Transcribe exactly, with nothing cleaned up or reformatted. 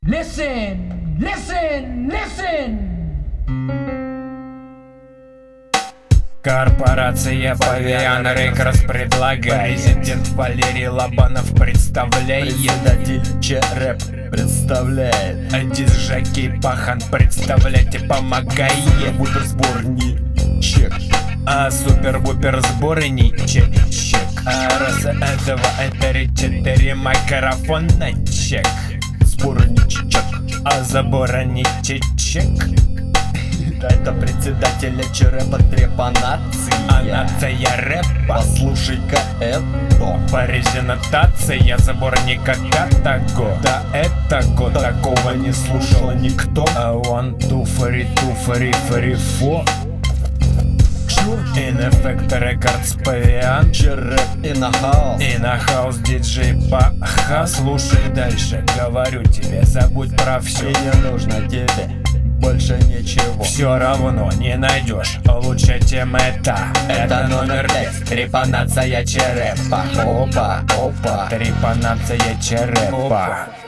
Listen, listen, listen. Корпорация Павиан Рекордс предлагает. Президент Валерий Лобанов представляет. Председатель ЧРЭП представляет. А диск-жокей Пахан представлять и помогает. Супер-сборничек. А супер-вупер сборничек. А раз этого это четыре микрофоночек. Сборничек. А забороничек. Это председателя ЧРЭПа трепанации. А нация рэпа. Послушай-ка это. Презентация заборника Катаго. Да это год, такого не слушал никто. А one, two, three, two, three, three, four. In Effect Records Павиан. ЧРЭП in a house. In a house диджей Паха. Слушай дальше, говорю тебе, забудь про все. И не нужно тебе больше ничего. Все равно не найдешь лучше, чем это. Это номер пять. Трепанация ЧРЭПа. Опа, опа. Трепанация ЧРЭПа.